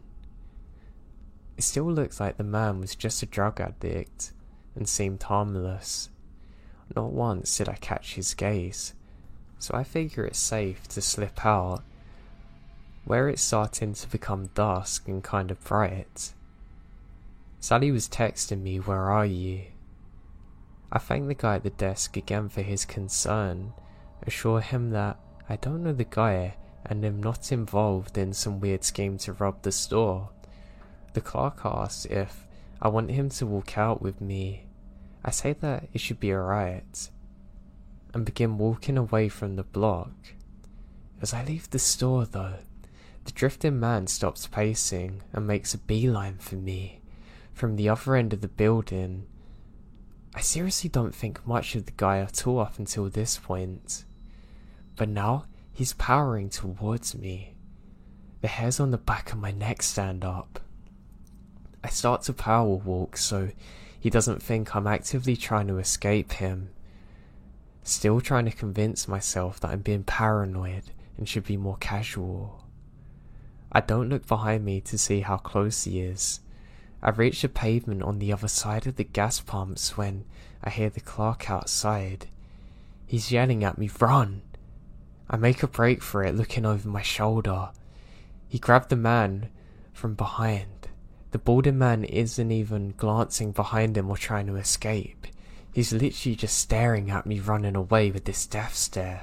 It still looked like the man was just a drug addict, and seemed harmless. Not once did I catch his gaze, so I figure it's safe to slip out, where it's starting to become dusk and kind of bright. Sally was texting me, "Where are you?" I thank the guy at the desk again for his concern, assure him that I don't know the guy and am not involved in some weird scheme to rob the store. The clerk asks if I want him to walk out with me. I say that it should be alright, and begin walking away from the block. As I leave the store though, the drifting man stops pacing and makes a beeline for me from the other end of the building. I seriously don't think much of the guy at all up until this point, but now he's powering towards me. The hairs on the back of my neck stand up. I start to power walk so he doesn't think I'm actively trying to escape him, still trying to convince myself that I'm being paranoid and should be more casual. I don't look behind me to see how close he is. I reach the pavement on the other side of the gas pumps when I hear the clerk outside. He's yelling at me, "Run!" I make a break for it, looking over my shoulder. He grabbed the man from behind. The balding man isn't even glancing behind him or trying to escape. He's literally just staring at me, running away with this death stare.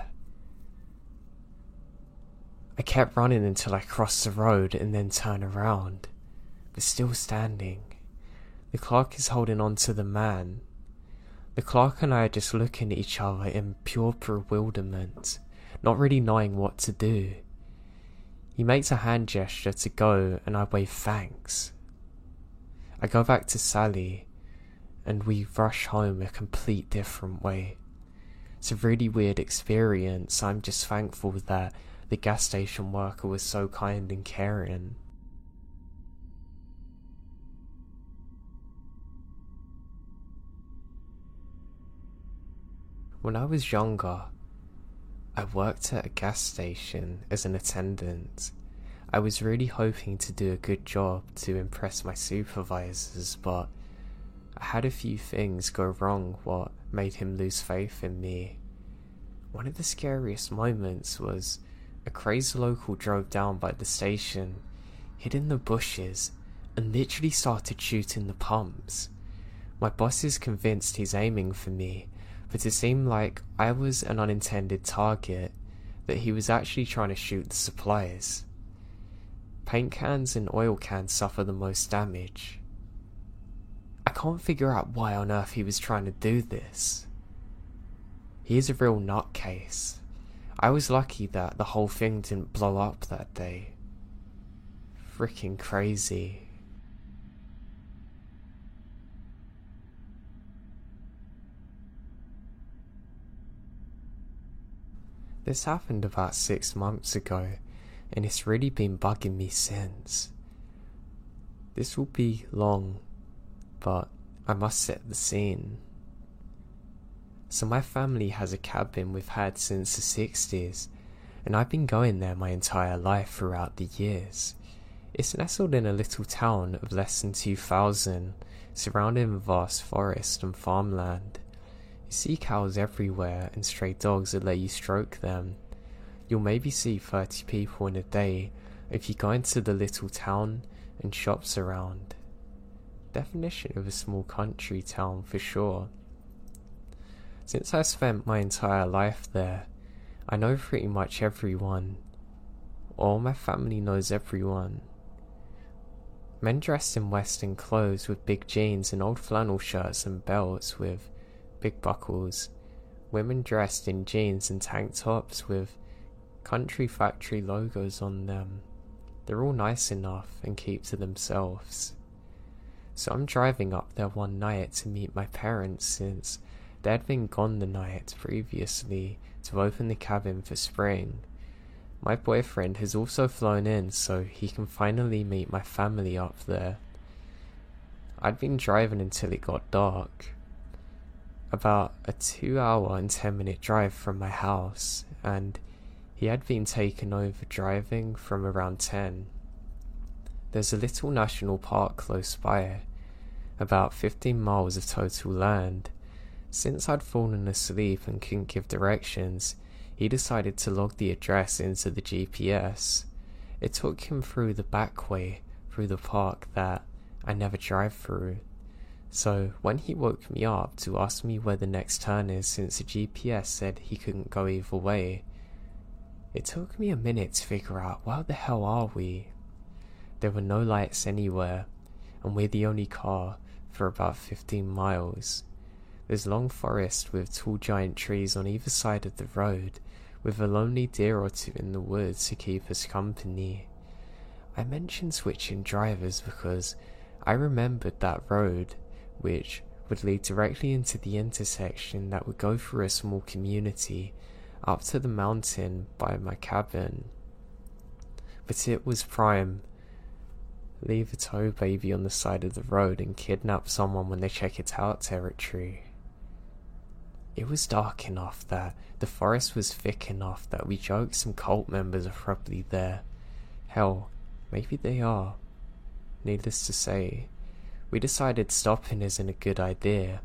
I kept running until I crossed the road and then turned around, but still standing. The clerk is holding on to the man. The clerk and I are just looking at each other in pure bewilderment, not really knowing what to do. He makes a hand gesture to go and I wave thanks. I go back to Sally and we rush home a complete different way. It's a really weird experience. I'm just thankful that the gas station worker was so kind and caring. When I was younger, I worked at a gas station as an attendant. I was really hoping to do a good job to impress my supervisors, but I had a few things go wrong what made him lose faith in me. One of the scariest moments was a crazy local drove down by the station, hid in the bushes, and literally started shooting the pumps. My boss is convinced he's aiming for me, but it seemed like I was an unintended target, that he was actually trying to shoot the supplies. Paint cans and oil cans suffer the most damage. I can't figure out why on earth he was trying to do this. He is a real nutcase. I was lucky that the whole thing didn't blow up that day. Freaking crazy. This happened about 6 months ago, and it's really been bugging me since. This will be long, but I must set the scene. So my family has a cabin we've had since the 60s, and I've been going there my entire life throughout the years. It's nestled in a little town of less than 2,000, surrounded in vast forest and farmland. You see cows everywhere and stray dogs that let you stroke them. You'll maybe see 30 people in a day if you go into the little town and shops around. Definition of a small country town for sure. Since I spent my entire life there, I know pretty much everyone. All my family knows everyone. Men dressed in western clothes with big jeans and old flannel shirts and belts with big buckles. Women dressed in jeans and tank tops with country factory logos on them. They're all nice enough and keep to themselves. So I'm driving up there one night to meet my parents since they'd been gone the night previously to open the cabin for spring. My boyfriend has also flown in so he can finally meet my family up there. I'd been driving until it got dark. About a 2-hour and 10-minute drive from my house, and he had been taken over driving from around 10. There's a little national park close by, about 15 miles of total land. Since I'd fallen asleep and couldn't give directions, he decided to log the address into the GPS. It took him through the back way through the park that I never drive through. So when he woke me up to ask me where the next turn is since the GPS said he couldn't go either way, it took me a minute to figure out where the hell are we. There were no lights anywhere, and we're the only car for about 15 miles. There's long forest with tall giant trees on either side of the road, with a lonely deer or two in the woods to keep us company. I mentioned switching drivers because I remembered that road, which would lead directly into the intersection that would go through a small community up to the mountain by my cabin. But it was prime. Leave a tow baby on the side of the road and kidnap someone when they check it out territory. It was dark enough that the forest was thick enough that we joked some cult members are probably there. Hell, maybe they are. Needless to say, we decided stopping isn't a good idea.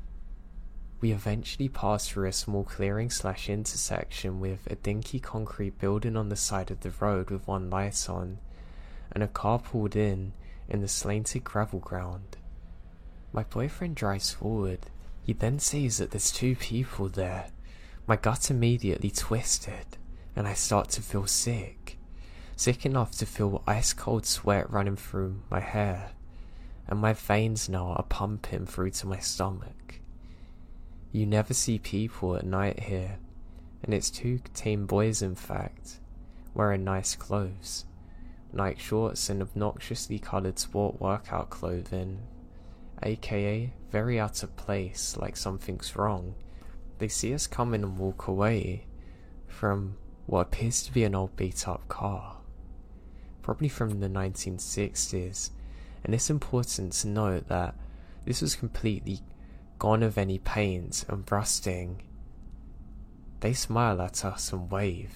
We eventually passed through a small clearing/intersection with a dinky concrete building on the side of the road with one light on, and a car pulled in the slanted gravel ground. My boyfriend drives forward. He then sees that there's 2 people there. My gut immediately twisted, and I start to feel sick. Sick enough to feel ice cold sweat running through my hair, and my veins now are pumping through to my stomach. You never see people at night here, and it's 2 teen boys in fact. wearing nice clothes, Nike shorts and obnoxiously coloured sport workout clothing, aka very out of place, like something's wrong. They see us coming and walk away from what appears to be an old beat up car, probably from the 1960s, and it's important to note that this was completely gone of any paint and rusting. They smile at us and wave.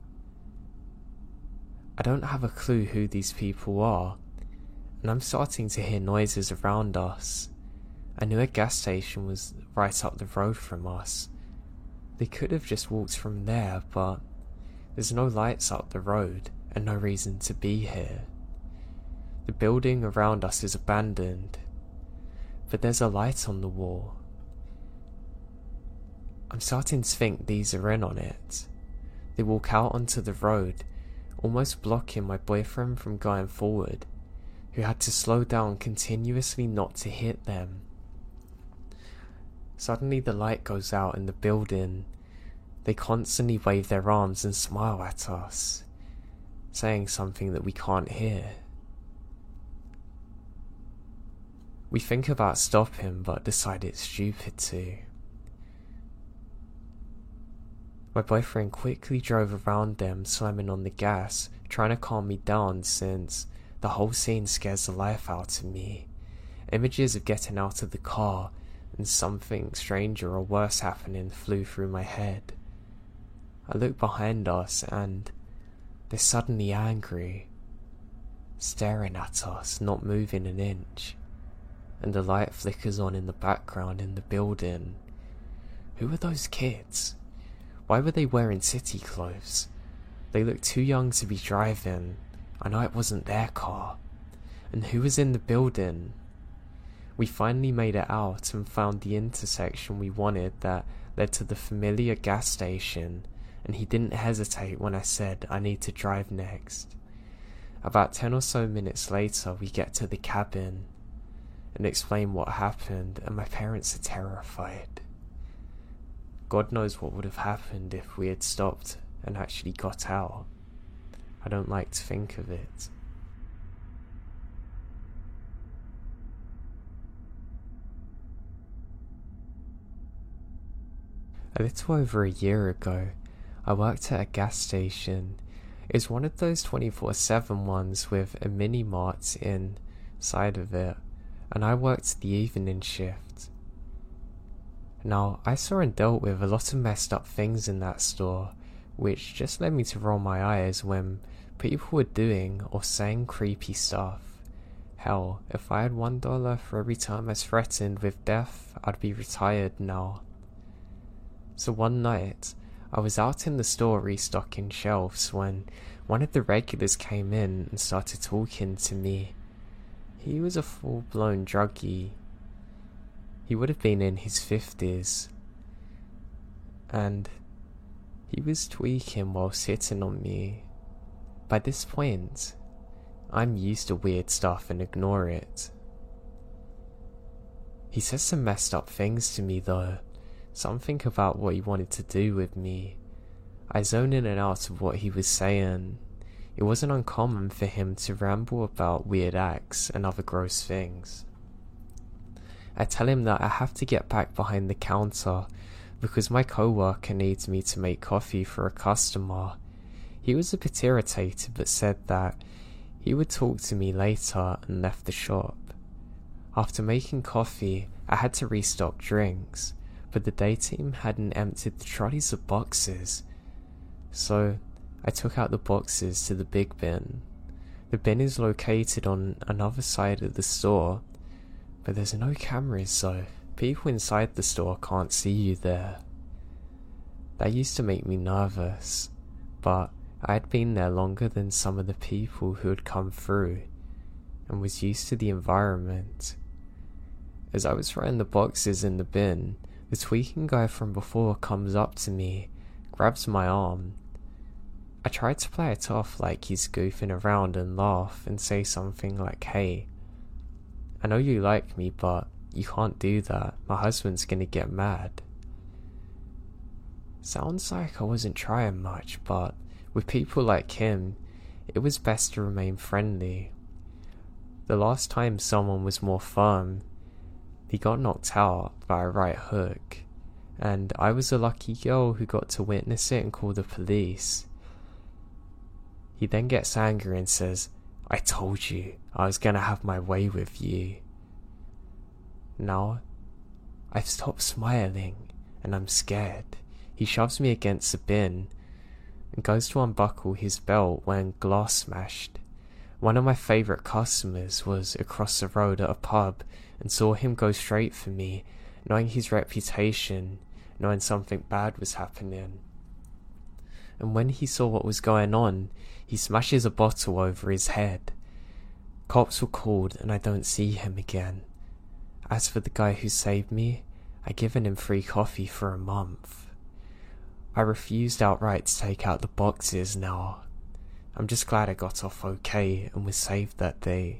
I don't have a clue who these people are, and I'm starting to hear noises around us. I knew a gas station was right up the road from us. They could have just walked from there, but there's no lights up the road and no reason to be here. The building around us is abandoned, but there's a light on the wall. I'm starting to think these are in on it. They walk out onto the road, almost blocking my boyfriend from going forward, who had to slow down continuously not to hit them. Suddenly the light goes out in the building. They constantly wave their arms and smile at us, saying something that we can't hear. We think about stopping, but decide it's stupid to. My boyfriend quickly drove around them, slamming on the gas, trying to calm me down since the whole scene scares the life out of me. Images of getting out of the car and something stranger or worse happening flew through my head. I look behind us and they're suddenly angry, staring at us, not moving an inch, and the light flickers on in the background in the building. Who are those kids? Why were they wearing city clothes? They looked too young to be driving. I know it wasn't their car. And who was in the building? We finally made it out and found the intersection we wanted that led to the familiar gas station, and he didn't hesitate when I said I need to drive next. About 10 or so minutes later we get to the cabin and explain what happened, and my parents are terrified. God knows what would have happened if we had stopped and actually got out. I don't like to think of it. A little over a year ago, I worked at a gas station. It was one of those 24/7 ones with a mini mart inside of it, and I worked the evening shift. Now, I saw and dealt with a lot of messed up things in that store, which just led me to roll my eyes when people were doing or saying creepy stuff. Hell, if I had $1 for every time I was threatened with death, I'd be retired now. So one night, I was out in the store restocking shelves when one of the regulars came in and started talking to me. He was a full-blown druggie. He would have been in his 50s. And he was tweaking while sitting on me. By this point, I'm used to weird stuff and ignore it. He said some messed up things to me though. Something about what he wanted to do with me. I zoned in and out of what he was saying. It wasn't uncommon for him to ramble about weird acts and other gross things. I tell him that I have to get back behind the counter because my co-worker needs me to make coffee for a customer. He was a bit irritated but said that he would talk to me later and left the shop. After making coffee, I had to restock drinks, but the day team hadn't emptied the trolleys of boxes, so I took out the boxes to the big bin. The bin is located on another side of the store, but there's no cameras, so people inside the store can't see you there. That used to make me nervous, but I had been there longer than some of the people who had come through, and was used to the environment. As I was throwing the boxes in the bin, the tweaking guy from before comes up to me, grabs my arm. I tried to play it off like he's goofing around and laugh and say something like, "Hey, I know you like me, but you can't do that. My husband's gonna get mad." Sounds like I wasn't trying much, but With people like him, it was best to remain friendly. The last time someone was more firm, he got knocked out by a right hook, and I was a lucky girl who got to witness it and call the police. He then gets angry and says, "I told you I was gonna have my way with you." Now, I've stopped smiling and I'm scared. He shoves me against a bin and goes to unbuckle his belt when glass smashed. One of my favourite customers was across the road at a pub and saw him go straight for me, knowing his reputation, knowing something bad was happening. And when he saw what was going on, he smashes a bottle over his head. Cops were called and I don't see him again. As for the guy who saved me, I given him free coffee for a month. I refused outright to take out the boxes now. I'm just glad I got off okay and was saved that day.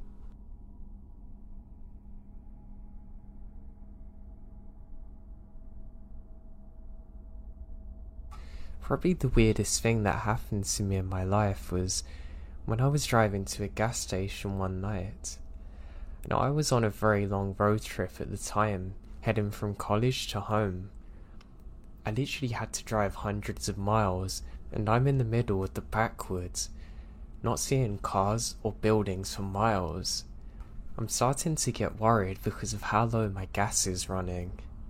Probably the weirdest thing that happened to me in my life was when I was driving to a gas station one night. Now, I was on a very long road trip at the time, heading from college to home. I literally had to drive hundreds of miles, and I'm in the middle of the backwoods, not seeing cars or buildings for miles. I'm starting to get worried because of how low my gas is running.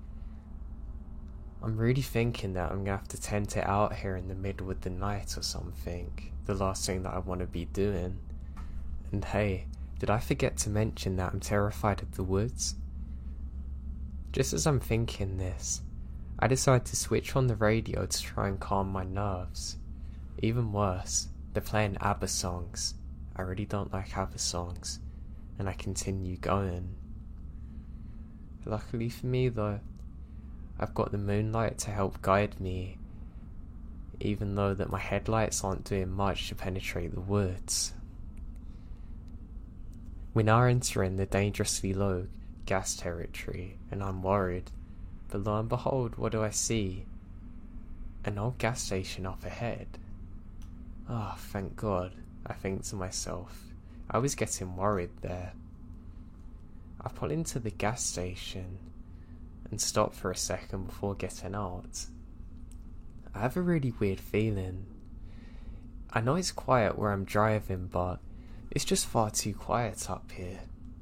I'm really thinking that I'm gonna have to tent it out here in the middle of the night or something, the last thing that I want to be doing. And hey, did I forget to mention that I'm terrified of the woods? Just as I'm thinking this, I decide to switch on the radio to try and calm my nerves. Even worse, they're playing ABBA songs. I really don't like ABBA songs, and I continue going. Luckily for me though, I've got the moonlight to help guide me, even though that my headlights aren't doing much to penetrate the woods. We now entering the dangerously low gas territory, and I'm worried. But lo and behold, what do I see? An old gas station up ahead. Ah, oh, thank God, I think to myself. I was getting worried there. I pull into the gas station and stop for a second before getting out. I have a really weird feeling. I know it's quiet where I'm driving, but it's just far too quiet up here.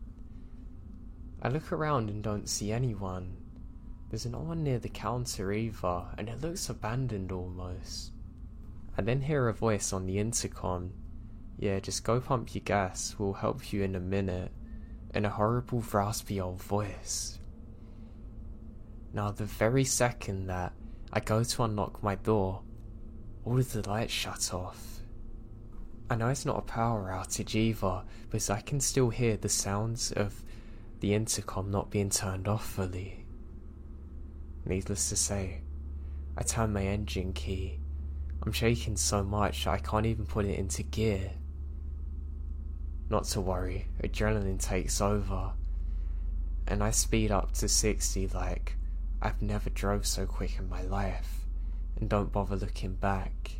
I look around and don't see anyone. There's no one near the counter either, and it looks abandoned almost. I then hear a voice on the intercom. "Yeah, just go pump your gas, we'll help you in a minute," in a horrible raspy old voice. Now the very second that I go to unlock my door, all of the lights shut off. I know it's not a power outage either, but I can still hear the sounds of the intercom not being turned off fully. Needless to say, I turn my engine key. I'm shaking so much I can't even put it into gear. Not to worry, adrenaline takes over, and I speed up to 60 like I've never drove so quick in my life, and don't bother looking back.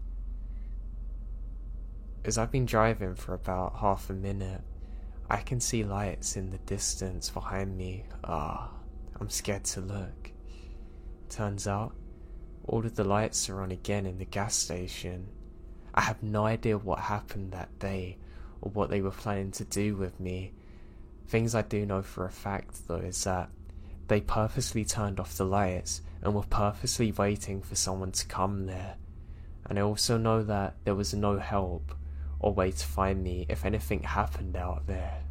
As I've been driving for about half a minute, I can see lights in the distance behind me. I'm scared to look. Turns out, all of the lights are on again in the gas station. I have no idea what happened that day, or what they were planning to do with me. Things I do know for a fact though is that they purposely turned off the lights and were purposely waiting for someone to come there. And I also know that there was no help or way to find me if anything happened out there.